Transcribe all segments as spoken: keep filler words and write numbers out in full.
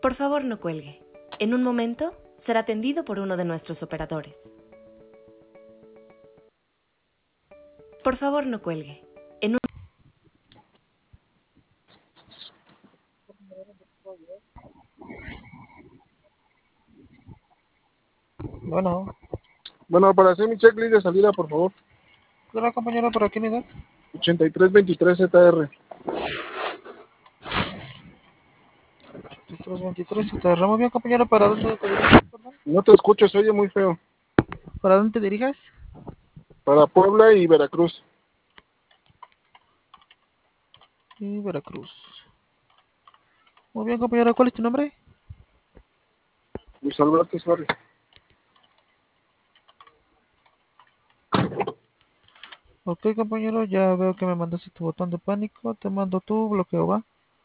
Por favor, no cuelgue. En un momento será atendido por uno de nuestros operadores. Por favor, no cuelgue. En un... Bueno, Bueno, para hacer mi checklist de salida, por favor. claro, compañero, ¿para qué unidad? ochenta y tres veintitrés Z R. veintitrés veintitrés, te agarramos bien, compañero. ¿Para dónde te diriges, perdón? No te escucho, se oye muy feo. ¿Para dónde te diriges? Para Puebla y Veracruz. Y Veracruz. Muy bien, compañero, ¿cuál es tu nombre? Luis Alberto Suárez. Ok, compañero, ya veo que me mandaste tu botón de pánico. Te mando tu bloqueo, ¿va?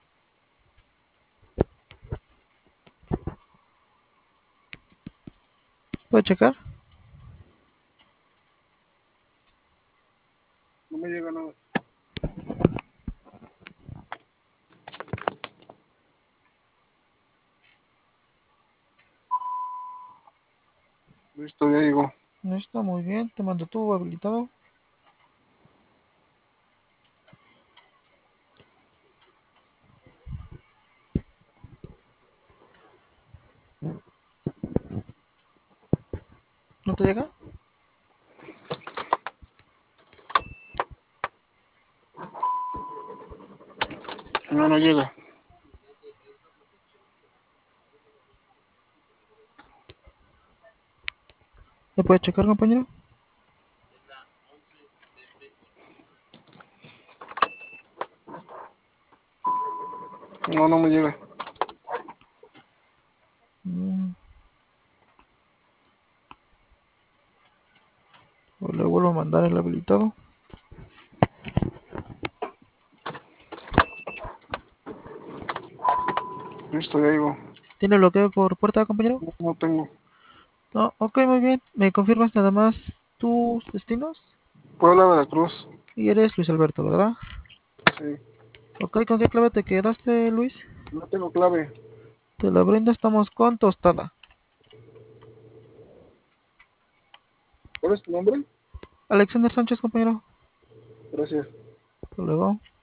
¿Puedes checar? No me llega nada. Listo, ya llegó. Listo, muy bien. Te mando tu habilitado. ¿No te llega? No, no llega. ¿Me puedes checar, compañero? No, no me llega. Mm. O le vuelvo a mandar el habilitado. Listo, ya llegó. ¿Tiene bloqueo por puerta, compañero? No, no tengo. No, ok, muy bien. ¿Me confirmas nada más tus destinos? Puebla, Veracruz. Y eres Luis Alberto, ¿verdad? Sí. Ok, ¿con qué clave te quedaste, Luis? No tengo clave. Te la brindo, estamos con tostada. ¿Cuál es tu nombre? Alexander Sánchez, compañero. Gracias. Hasta luego.